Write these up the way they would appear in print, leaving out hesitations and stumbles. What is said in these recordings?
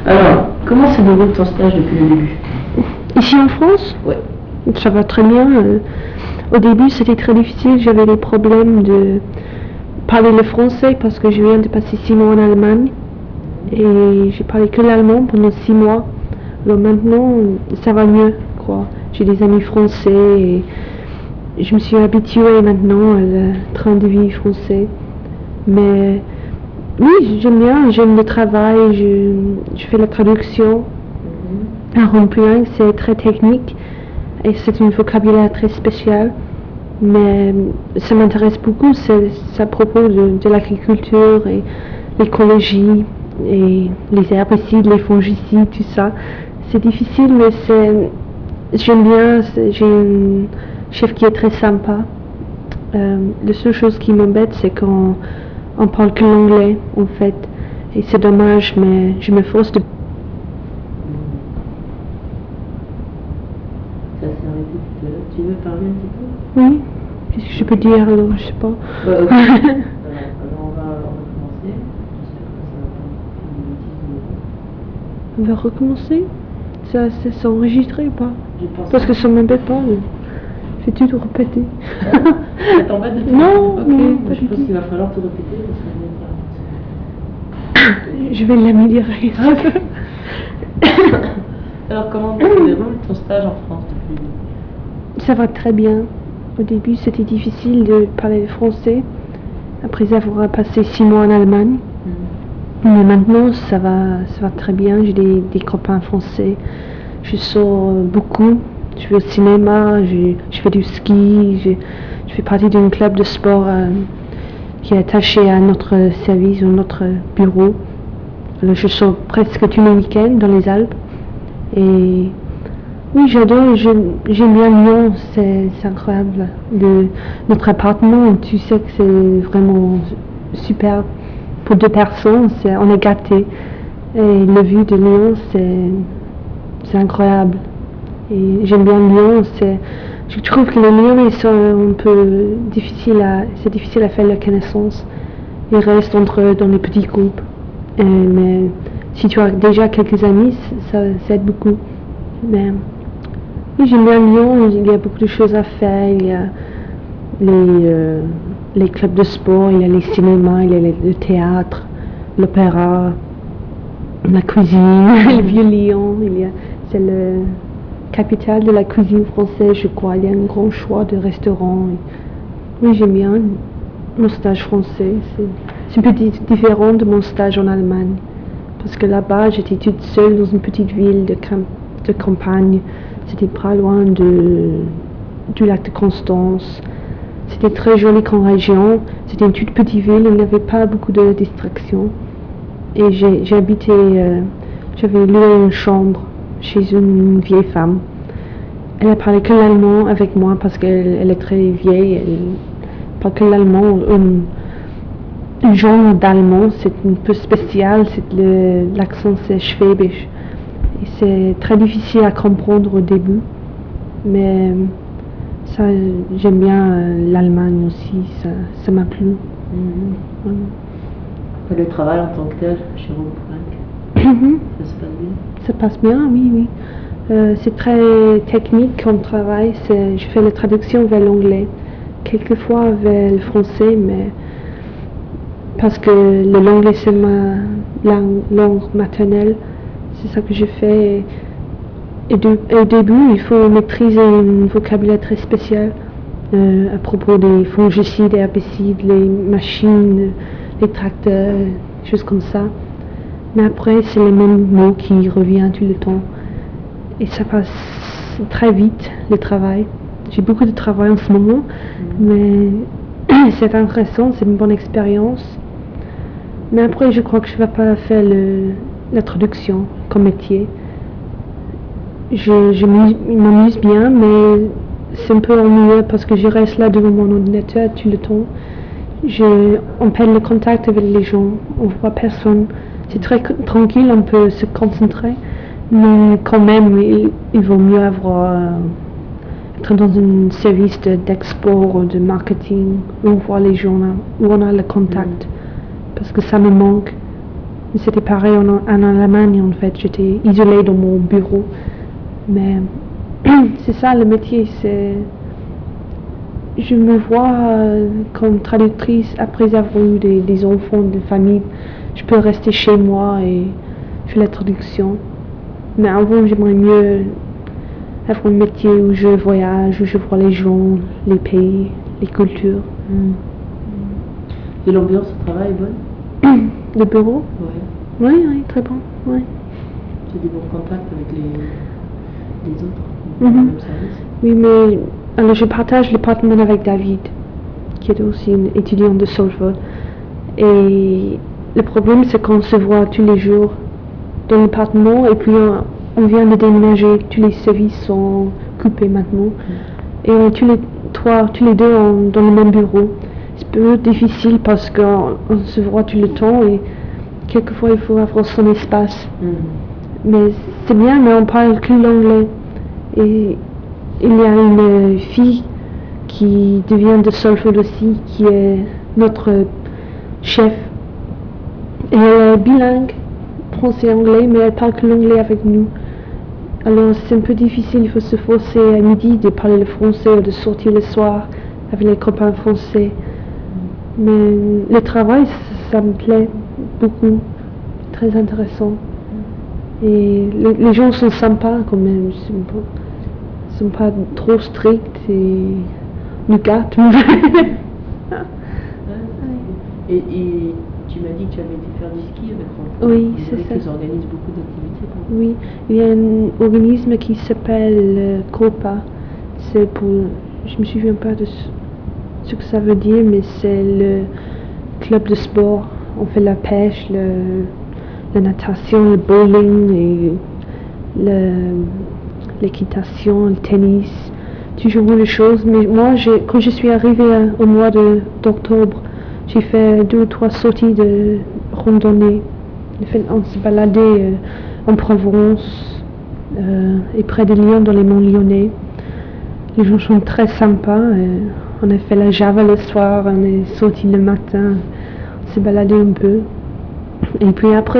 Alors, comment se déroule ton stage depuis le début? Ici en France, Ouais. ça va très bien. Au début, c'était très difficile. J'avais des problèmes de parler le français parce que je viens de passer 6 mois en Allemagne et j'ai parlé que l'allemand pendant 6 mois. Alors maintenant, ça va mieux, quoi. J'ai des amis français et je me suis habituée maintenant au train de vie français. Mais oui, j'aime bien, j'aime le travail, je fais la traduction. Un rond-point, c'est très technique et c'est un vocabulaire très spécial. Mais ça m'intéresse beaucoup, c'est à propos de l'agriculture et l'écologie et les herbicides, les fongicides, tout ça. C'est difficile, mais j'aime bien, j'ai un chef qui est très sympa. La seule chose qui m'embête, c'est qu'on parle que l'anglais, en fait. Et c'est dommage, mais je me force de... Ça s'est arrêté tout à l'heure. Tu veux parler un petit peu? Oui, qu'est-ce que je peux dire alors? Je sais pas. Ok. Alors, on va recommencer. J'espère que ça va pas faire une bêtise. On va recommencer? C'est enregistré ou pas? Je pense Parce que ça m'embête pas. Je vais tout répéter. Ça t'embête de tout? Non, ok. non, pas Je du pense tout. qu'il va falloir tout répéter parce que Je vais l'améliorer. Alors, comment se déroule ton stage en France depuis le début? Ça va très bien. Au début, c'était difficile de parler le français, après avoir passé 6 mois en Allemagne. Mais maintenant, ça va très bien. J'ai des copains français. Je sors beaucoup. Je vais au cinéma, je fais du ski, je fais partie d'un club de sport qui est attaché à notre service, à notre bureau. Alors, je sors presque tous les week-ends dans les Alpes. Et oui, j'adore, j'aime bien Lyon, c'est incroyable. Notre appartement, tu sais que c'est vraiment super pour 2 personnes, on est gâtés. Et la vue de Lyon, c'est incroyable. Et j'aime bien Lyon, je trouve que les Lyonnais sont un peu difficiles c'est difficile à faire la connaissance. Ils restent entre eux dans les petits groupes. Mais si tu as déjà quelques amis, ça aide beaucoup. Mais oui, j'aime bien Lyon, il y a beaucoup de choses à faire, il y a les clubs de sport, il y a les cinémas, il y a le théâtre, l'opéra, la cuisine, le vieux Lyon, c'est la capitale de la cuisine française, je crois, il y a un grand choix de restaurants. Oui, j'aime bien mon stage français, c'est un peu différent de mon stage en Allemagne, parce que là-bas, j'étais toute seule dans une petite ville de campagne. C'était pas loin du lac de Constance. C'était très joli comme région. C'était une toute petite ville, il n'y avait pas beaucoup de distractions. Et j'avais loué une chambre chez une vieille femme. Elle a parlé que l'allemand avec moi parce qu'elle est très vieille. Elle parle que l'allemand. Un genre d'allemand, c'est un peu spécial. L'accent, c'est schwäbisch. Et c'est très difficile à comprendre au début, mais ça, j'aime bien l'Allemagne aussi, ça m'a plu. Le travail en tant que tel chez Robobank, ça se passe bien? Ça passe bien, oui, oui. C'est très technique comme travail, je fais la traduction vers l'anglais, quelquefois vers le français, mais parce que l'anglais c'est ma langue maternelle, c'est ça que je fais. Et au début, il faut maîtriser un vocabulaire très spécial à propos des fongicides, des herbicides, les machines, les tracteurs, choses comme ça. Mais après, c'est les mêmes mots qui reviennent tout le temps. Et ça passe très vite, le travail. J'ai beaucoup de travail en ce moment, mais c'est intéressant, c'est une bonne expérience. Mais après, je crois que je ne vais pas faire la traduction comme métier. Je m'amuse bien, mais c'est un peu ennuyeux parce que je reste là devant mon ordinateur tout le temps. On perd le contact avec les gens, on voit personne. C'est très tranquille, on peut se concentrer, mais quand même, il vaut mieux être dans un service d'export ou de marketing où on voit les gens, où on a le contact, parce que ça me manque. C'était pareil en Allemagne, en fait. J'étais isolée dans mon bureau. Mais c'est ça le métier, je me vois comme traductrice après avoir eu des enfants, des familles. Je peux rester chez moi et faire la traduction. Mais avant, j'aimerais mieux avoir un métier où je voyage, où je vois les gens, les pays, les cultures. Et l'ambiance au travail est bonne? Le bureau? Oui. Oui, très bon. Oui. Tu as des bons contacts avec les autres dans le même service? Oui, mais alors je partage l'appartement avec David, qui est aussi un étudiant de Salford. Et le problème, c'est qu'on se voit tous les jours dans l'appartement et puis on vient de déménager. Tous les services sont coupés maintenant. Et on est tous les deux dans le même bureau. C'est un peu difficile parce qu'on se voit tout le temps et quelquefois il faut avoir son espace. Mais c'est bien, mais on parle que l'anglais. Et il y a une fille qui devient de Salford aussi, qui est notre chef. Et elle est bilingue, français et anglais, mais elle parle que l'anglais avec nous. Alors c'est un peu difficile, il faut se forcer à midi de parler le français ou de sortir le soir avec les copains français. Mais le travail, ça me plaît beaucoup, très intéressant. Et les gens sont sympas quand même, ils sont pas trop stricts et nous gâtent. Et tu m'as dit que tu avais été faire du ski avec Rolf. Oui, c'est ça. Ils organisent beaucoup d'activités pour vous. Oui, il y a un organisme qui s'appelle COPA. C'est pour, je me souviens pas de ce que ça veut dire, mais c'est le club de sport. On fait la pêche, la natation, le bowling et l'équitation, le tennis, toujours les choses. Mais moi, quand je suis arrivée au mois d'octobre, j'ai fait 2 ou 3 sorties de randonnée. On s'est baladé en Provence et près de Lyon, dans les monts lyonnais. Les gens sont très sympas. On a fait la Java le soir, on est sorti le matin, on s'est baladé un peu. Et puis après,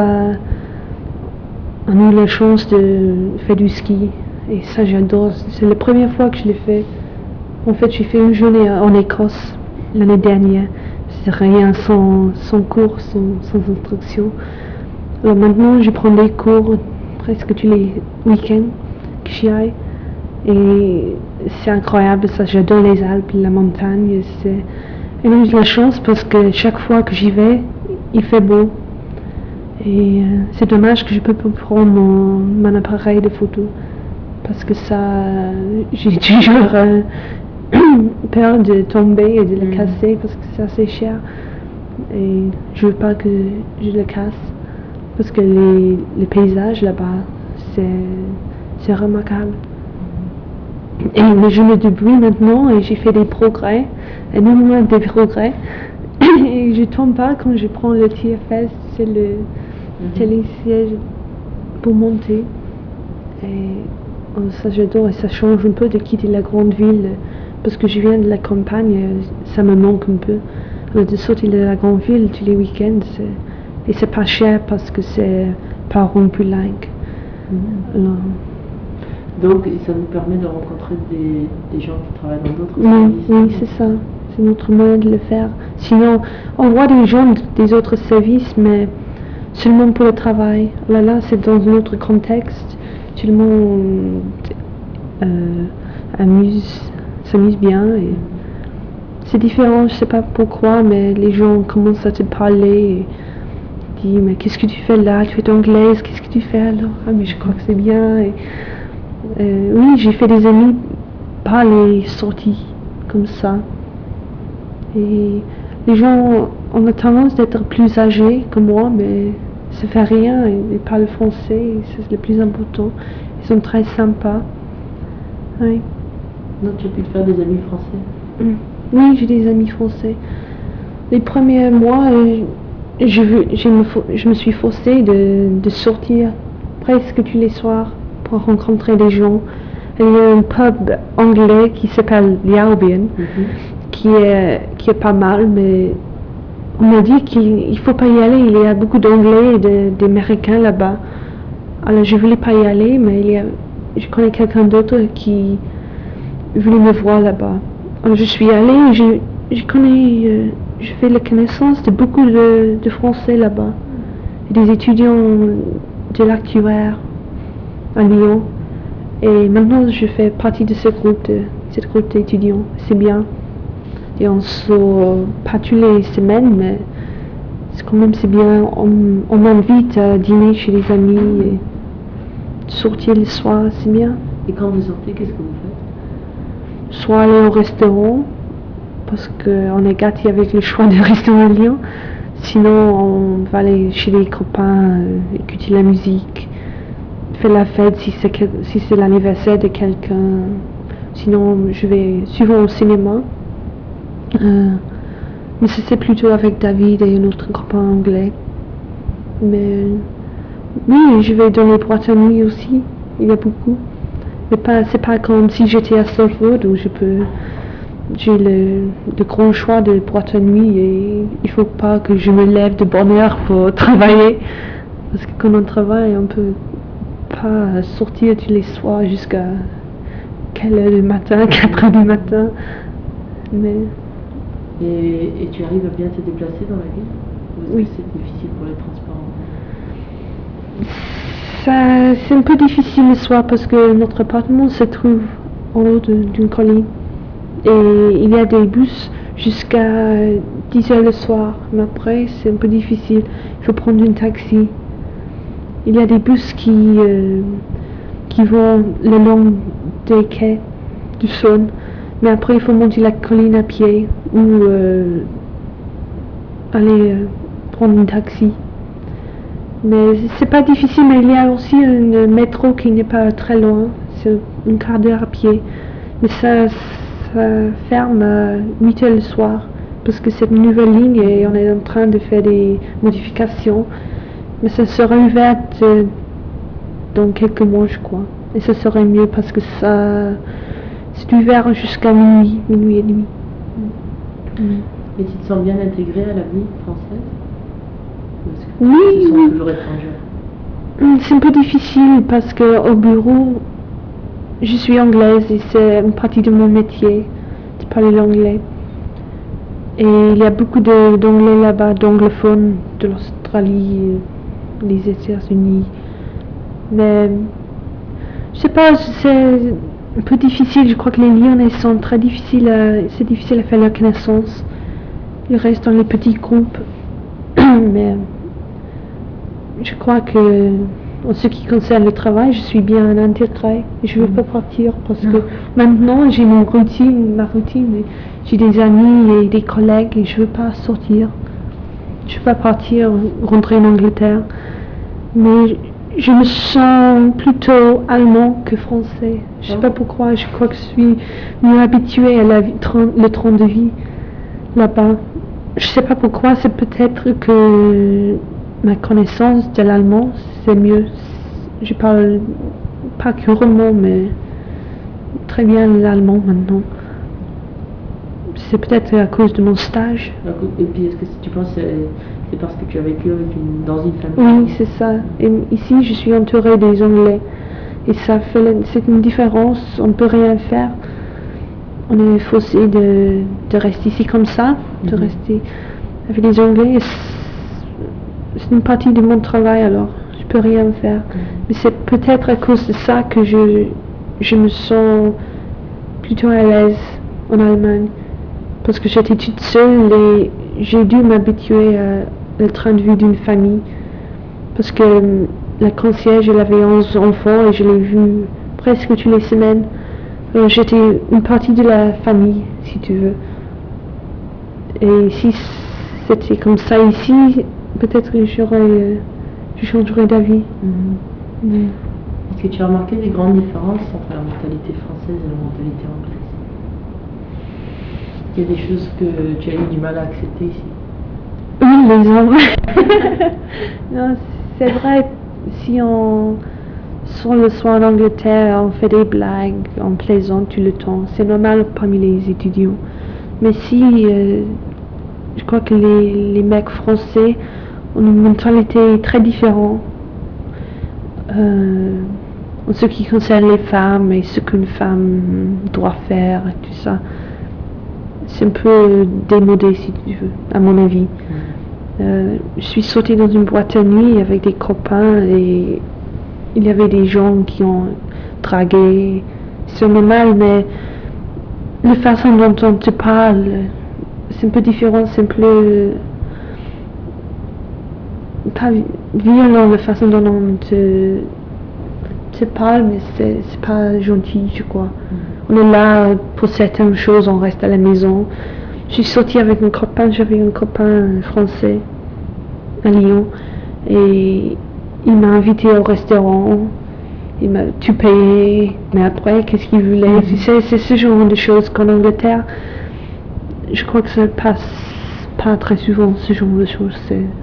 on a eu la chance de faire du ski. Et ça, j'adore. C'est la première fois que je l'ai fait. En fait, j'ai fait une journée en Écosse l'année dernière. C'est rien, sans cours, sans instruction. Alors maintenant, je prends des cours presque tous les week-ends que j'y aille. Et c'est incroyable, ça. J'adore les Alpes, la montagne. Et j'ai de la chance parce que chaque fois que j'y vais, il fait beau. Et c'est dommage que je ne peux pas prendre mon appareil de photo. Parce que ça, j'ai toujours peur de tomber et de le casser parce que c'est assez cher. Et je veux pas que je le casse. Parce que les paysages là-bas, c'est remarquable. Et je me débrouille maintenant et j'ai fait des progrès, énormément de progrès. Et je tombe pas quand je prends le TFS, c'est le télésiège pour monter. Et ça j'adore et ça change un peu de quitter la grande ville parce que je viens de la campagne, ça me manque un peu. Alors de sortir de la grande ville tous les week-ends, et c'est pas cher parce que c'est par rond plus lingue. Donc ça nous permet de rencontrer des gens qui travaillent dans d'autres services. Oui, c'est ça. C'est notre moyen de le faire. Sinon, on voit des gens des autres services, mais seulement pour le travail. Là, c'est dans un autre contexte. Tout le monde s'amuse bien. Et c'est différent, je sais pas pourquoi, mais les gens commencent à te parler et disent mais qu'est-ce que tu fais là? Tu es anglaise, qu'est-ce que tu fais alors? Ah mais je crois que c'est bien. Et, oui, j'ai fait des amis par les sorties comme ça. Et les gens ont tendance d'être plus âgés que moi, mais ça fait rien, ils parlent français, c'est le plus important. Ils sont très sympas. Oui. Donc tu as pu te faire des amis français? Oui, j'ai des amis français. Les premiers mois, je me suis forcée de sortir presque tous les soirs pour rencontrer des gens. Il y a un pub anglais qui s'appelle The Albion, qui est pas mal, mais On m'a dit qu'il ne faut pas y aller, il y a beaucoup d'Anglais et d'Américains là-bas. Alors je ne voulais pas y aller, mais je connais quelqu'un d'autre qui voulait me voir là-bas. Alors je suis allée, je connais, je fais la connaissance de beaucoup de Français là-bas. Des étudiants de l'actuaire à Lyon. Et maintenant je fais partie de cette groupe d'étudiants. C'est bien. Et on ne sort pas toutes les semaines, mais quand même c'est bien. On m'invite à dîner chez les amis et sortir le soir, c'est bien. Et quand vous sortez, qu'est-ce que vous faites? Soit aller au restaurant, parce qu'on est gâtés avec le choix de restaurants à Lyon. Sinon, on va aller chez les copains, écouter la musique, faire la fête si c'est l'anniversaire de quelqu'un. Sinon, je vais souvent au cinéma. Mais c'est plutôt avec David et un autre copain anglais. Mais oui, je vais dans les boîtes à nuit aussi. Il y a beaucoup. Mais c'est pas comme si j'étais à Salford où j'ai le grand choix de boîte à nuit et il faut pas que je me lève de bonne heure pour travailler. Parce que quand on travaille, on peut pas sortir tous les soirs jusqu'à quelle heure du matin, 4 heures du matin. Mais... Et tu arrives à bien te déplacer dans la ville? Ou est-ce oui. que c'est difficile pour les transports? C'est un peu difficile le soir parce que notre appartement se trouve en haut d'une colline. Et il y a des bus jusqu'à 10 heures le soir. Mais après, c'est un peu difficile. Il faut prendre un taxi. Il y a des bus qui vont le long des quais du Saône. Mais après, il faut monter la colline à pied ou aller prendre un taxi. Mais c'est pas difficile, mais il y a aussi un métro qui n'est pas très loin. C'est un quart d'heure à pied. Mais ça ferme à 8 heures le soir. Parce que c'est une nouvelle ligne et on est en train de faire des modifications. Mais ça sera ouvert dans quelques mois, je crois. Et ça serait mieux parce que c'est ouvert jusqu'à minuit et demi. Et tu te sens bien intégrée à la vie française? Oui, tu te sens toujours étrangère? C'est un peu difficile parce qu'au bureau, je suis anglaise et c'est une partie de mon métier de parler l'anglais. Et il y a beaucoup d'anglais là-bas, d'anglophones de l'Australie, des États-Unis. Mais je sais pas, c'est un peu difficile. Je crois que les Lyonnais sont très difficiles c'est difficile à faire leur connaissance. Ils restent dans les petits groupes. Mais je crois que en ce qui concerne le travail, je suis bien intégrée. Je ne veux pas partir parce que maintenant j'ai ma routine. J'ai des amis et des collègues et je ne veux pas sortir. Je ne veux pas partir, rentrer en Angleterre. Mais je me sens plutôt allemand que français. Je ne sais pas pourquoi. Je crois que je suis mieux habituée à le train de vie là-bas. Je ne sais pas pourquoi. C'est peut-être que ma connaissance de l'allemand, c'est mieux. Je parle pas couramment, mais très bien l'allemand maintenant. C'est peut-être à cause de mon stage. Et puis, est-ce que tu penses que c'est parce que tu as vécu dans une famille? Oui, c'est ça. Et ici, je suis entourée des Anglais. Et c'est une différence. On ne peut rien faire. On est forcé de rester ici comme ça, de rester avec les Anglais. C'est une partie de mon travail, alors je peux rien faire. Mais c'est peut-être à cause de ça que je me sens plutôt à l'aise en Allemagne. Parce que j'étais toute seule et j'ai dû m'habituer au train de vie d'une famille. Parce que la concierge, elle avait 11 enfants et je l'ai vue presque toutes les semaines. Alors j'étais une partie de la famille, si tu veux. Et si c'était comme ça ici, peut-être que je changerais d'avis. Est-ce que tu as remarqué des grandes différences entre la mentalité française et la mentalité anglaise? Il y a des choses que tu as eu du mal à accepter ici? Oui, les Anglais. Non, c'est vrai, si sur le soir en Angleterre, on fait des blagues, on plaisante tout le temps. C'est normal parmi les étudiants. Mais si je crois que les mecs français ont une mentalité très différente en ce qui concerne les femmes et ce qu'une femme doit faire et tout ça. C'est un peu démodé, si tu veux, à mon avis. Je suis sortie dans une boîte à nuit avec des copains et il y avait des gens qui ont dragué. C'est normal, mais la façon dont on te parle, c'est un peu différent, c'est un peu pas violent la façon dont on te parle, mais c'est pas gentil, je crois. On est là pour certaines choses, on reste à la maison. Je suis sortie avec un copain, j'avais un copain français à Lyon et il m'a invité au restaurant. Il m'a tout payé, mais après, qu'est-ce qu'il voulait? Tu sais, c'est ce genre de choses qu'en Angleterre, je crois que ça passe pas très souvent, ce genre de choses.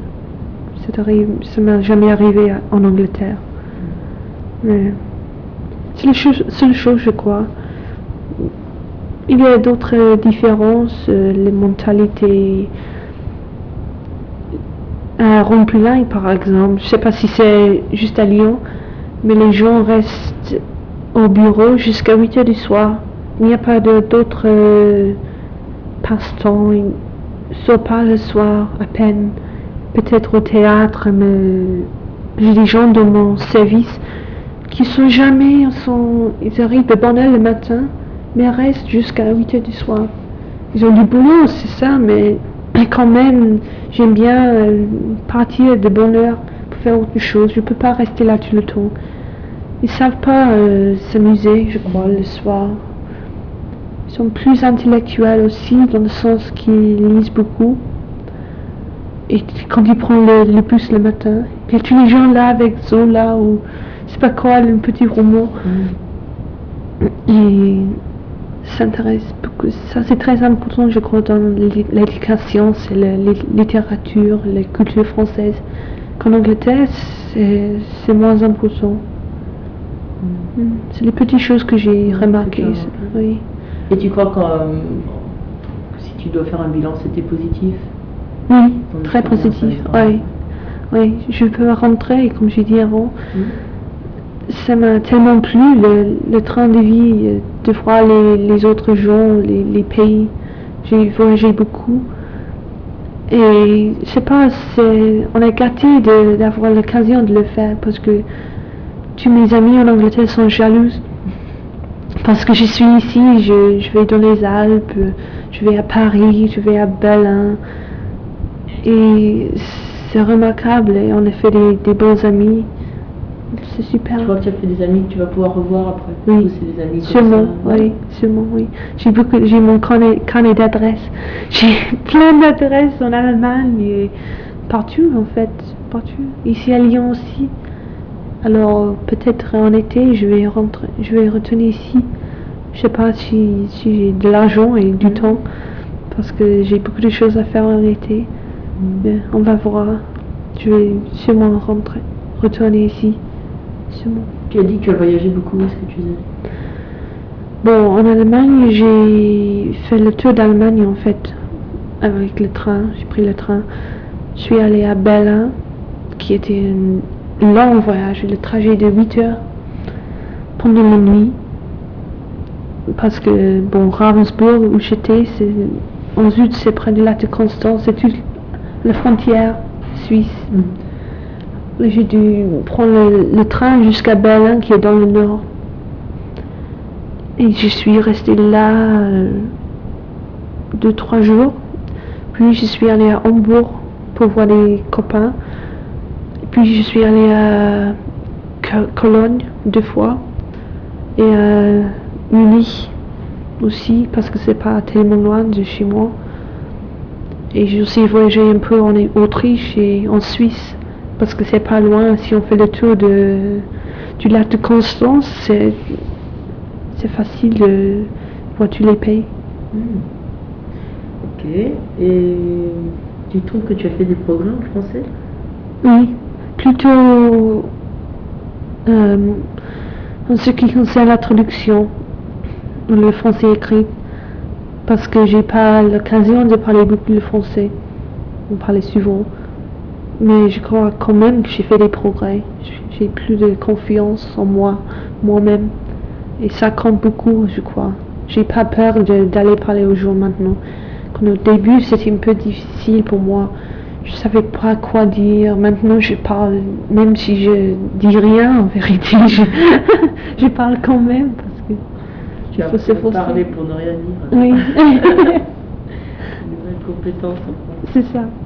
Ça m'est jamais arrivé en Angleterre. Mais c'est la seule chose, je crois. Il y a d'autres différences, les mentalités. À Rond-Pulain, par exemple, je ne sais pas si c'est juste à Lyon, mais les gens restent au bureau jusqu'à 8 heures du soir. Il n'y a pas d'autres passe-temps. Ils ne sortent pas le soir à peine. Peut-être au théâtre, mais j'ai des gens dans mon service qui sont jamais, ils arrivent de bonne heure le matin, mais restent jusqu'à 8 heures du soir. Ils ont du boulot, c'est ça, mais quand même, j'aime bien partir de bonne heure pour faire autre chose. Je ne peux pas rester là tout le temps. Ils ne savent pas s'amuser, je crois, le soir. Ils sont plus intellectuels aussi, dans le sens qu'ils lisent beaucoup. Et quand ils prennent le bus le matin, il y a tous les gens là avec Zola ou c'est pas quoi, le petit roman. Et s'intéresse beaucoup. Ça, c'est très important, je crois, dans l'éducation, c'est la littérature, la culture française. Qu'en Angleterre, c'est moins important. C'est les petites choses que j'ai remarquées. Oui. Et tu crois que si tu dois faire un bilan, c'était positif? Oui, très positif. Oui. Oui, je peux rentrer, comme j'ai dit avant. Ça m'a tellement plu, le train de vie, de voir les autres gens, les pays. J'ai voyagé beaucoup. Et je sais pas, on est gâté d'avoir l'occasion de le faire parce que tous mes amis en Angleterre sont jalouses. Parce que je suis ici, je vais dans les Alpes, je vais à Paris, je vais à Berlin. Et c'est remarquable et on a fait des bons amis. C'est super. Tu crois que tu as fait des amis que tu vas pouvoir revoir après? Oui, ou c'est des amis sûrement, oui, sûrement, oui. J'ai mon carnet d'adresses. J'ai plein d'adresses en Allemagne et partout en fait, partout. Ici à Lyon aussi. Alors peut-être en été, je vais retourner ici. Je sais pas si j'ai de l'argent et du temps parce que j'ai beaucoup de choses à faire en été. Mais on va voir. Je vais sûrement retourner ici. Sûrement. Tu as dit que tu as voyagé beaucoup, où est-ce que tu es allé? Bon, en Allemagne, j'ai fait le tour d'Allemagne en fait, avec le train. J'ai pris le train. Je suis allée à Berlin, qui était un long voyage, le trajet de 8 heures pendant la nuit. Parce que, bon, Ravensburg, où j'étais, en Sud, c'est près de lac de Constance, c'est toute la frontière suisse. J'ai dû prendre le train jusqu'à Berlin, qui est dans le nord. Et je suis restée là 2-3 jours. Puis je suis allée à Hambourg pour voir des copains. Puis je suis allée à Cologne 2 fois. Et à Munich aussi, parce que c'est pas tellement loin de chez moi. Et j'ai aussi voyagé un peu en Autriche et en Suisse, parce que c'est pas loin. Si on fait le tour du lac de Constance, c'est facile de voir tous les pays. Ok. Et tu trouves que tu as fait des progrès en français? Oui, plutôt en ce qui concerne la traduction, le français écrit. parce que j'ai pas l'occasion de parler beaucoup le français. On parlait souvent. Mais je crois quand même que j'ai fait des progrès. J'ai plus de confiance en moi-même. Et ça compte beaucoup, je crois. J'ai pas peur d'aller parler aux gens maintenant. Quand au début, c'était un peu difficile pour moi. Je savais pas quoi dire. Maintenant, je parle, même si je dis rien, en vérité, je parle quand même parce que Tu faut se as forcer. parler pour ne rien dire. Oui, Une nouvelle compétence en français. c'est ça.